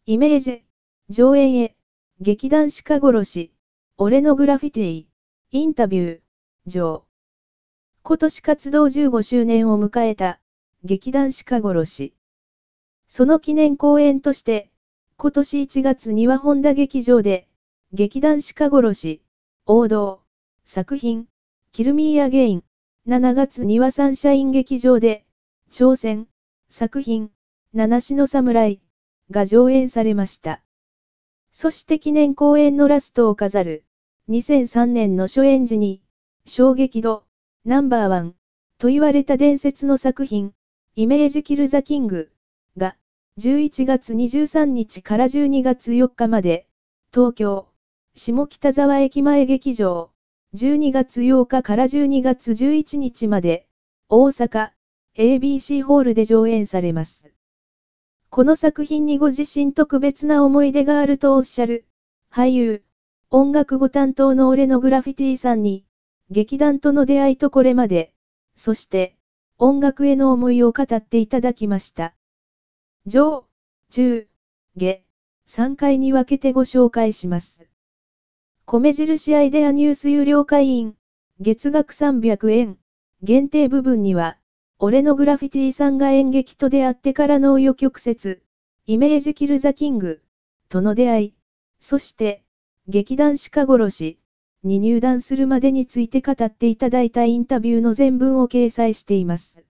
イメージ、上演へ、劇団鹿殺し、俺のグラフィティ、インタビュー、上。今年活動15周年を迎えた、劇団鹿殺し。その記念公演として、今年1月には本田劇場で、劇団鹿殺し、王道、作品、キルミーアゲイン、7月にはサンシャイン劇場で、挑戦、作品、七種の侍、が上演されました。そして記念公演のラストを飾る、2003年の初演時に、衝撃度、ナンバーワン、と言われた伝説の作品、イメージキルザキング、が、11月23日から12月4日まで、東京、下北沢駅前劇場、12月8日から12月11日まで、大阪、ABC ホールで上演されます。この作品にご自身特別な思い出があるとおっしゃる、俳優、音楽ご担当の俺のグラフィティさんに、劇団との出会いとこれまで、そして、音楽への思いを語っていただきました。上、中、下、3回に分けてご紹介します。米印アイデアニュース有料会員、月額300円、限定部分には、俺のグラフィティさんが演劇と出会ってからの紆余曲折、イメージキルザキング、との出会い、そして、劇団鹿殺し、に入団するまでについて語っていただいたインタビューの全文を掲載しています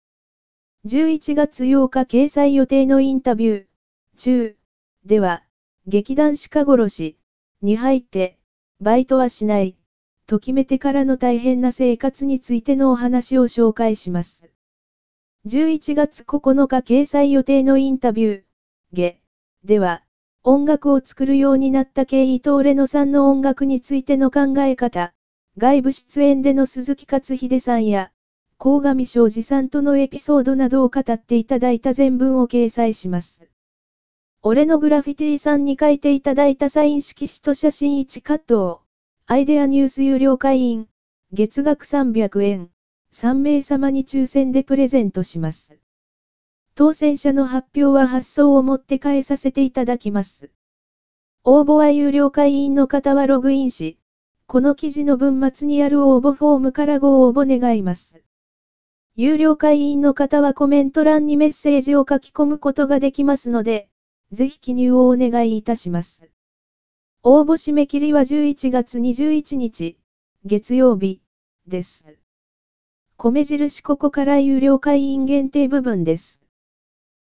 。11月8日掲載予定のインタビュー、中、では、劇団鹿殺し、に入って、バイトはしない、と決めてからの大変な生活についてのお話を紹介します。11月9日掲載予定のインタビュー、下、では、音楽を作るようになった経緯と俺のさんの音楽についての考え方、外部出演での鈴木勝秀さんや、鴻上尚史さんとのエピソードなどを語っていただいた全文を掲載します。俺のグラフィティさんに書いていただいたサイン色紙と写真1カットを、アイデアニュース有料会員、月額300円、3名様に抽選でプレゼントします。当選者の発表は発送をもって返させていただきます。応募は有料会員の方はログインし、この記事の文末にある応募フォームからご応募願います。有料会員の方はコメント欄にメッセージを書き込むことができますので、ぜひ記入をお願いいたします。応募締め切りは11月21日、月曜日、です。米印ここから有料会員限定部分です。